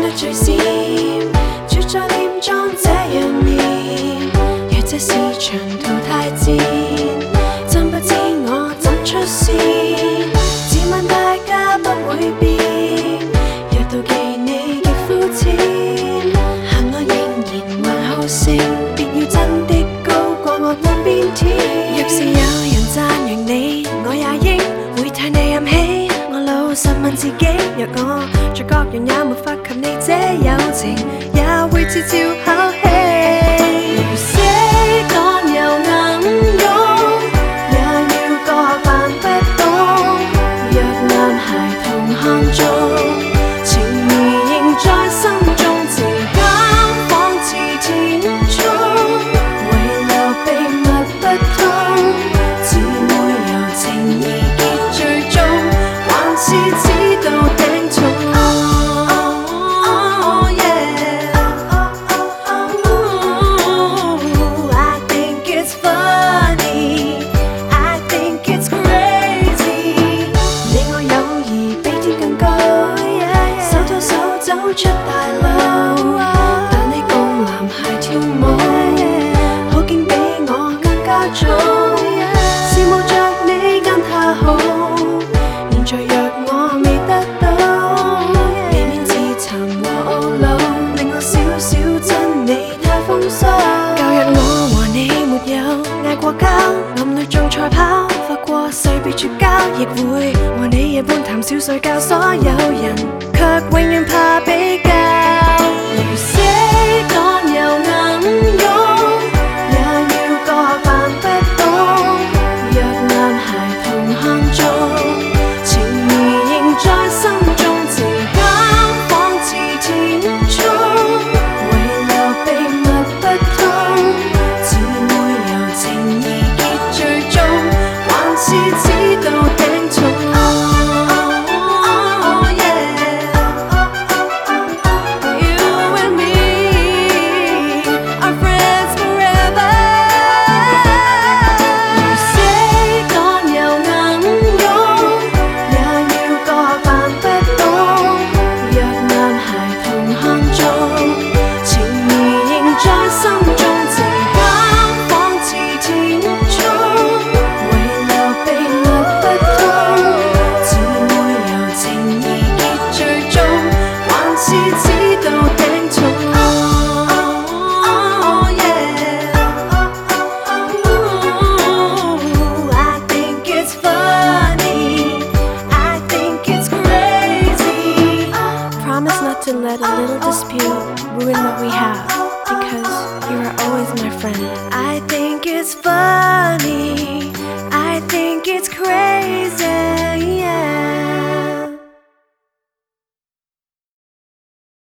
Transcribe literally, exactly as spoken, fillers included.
最閃，住在臉裝這樣面，若這是長途太戰，真不知我怎出線。自問大家不會變，若妒忌你極膚淺，幸我仍然還好勝，別要真的高過我半邊天。若是有人讚揚你，我也應會替你暗喜。我老實問自己，若我在各樣也沒法及你這友情，也會自照考起。如死幹又硬勇，也要各扮不懂。若男孩童看中，情義仍在心中，情感仿似填充，遺留秘密不通。姊妹由情義結最終，還是只到頂重。走出大路，帶你共男孩跳舞，好景比我更加早，羨慕着你跟他好。現在若我未得到，避免自尋和懊惱，令我少少憎你太風騷。舊日我和你沒有嗌過交，暗裏做賽跑，發過誓別絕交，亦會和你夜半談笑睡覺，所有人卻永遠怕比較。如死幹又硬勇，也要各扮不懂。若男孩童看中，情義仍在心中，情感仿似填充，遺留秘密不通。姊妹由情義結最終，還是只到頂重。To let a little dispute ruin what we have, because you are always my friend. I think it's funny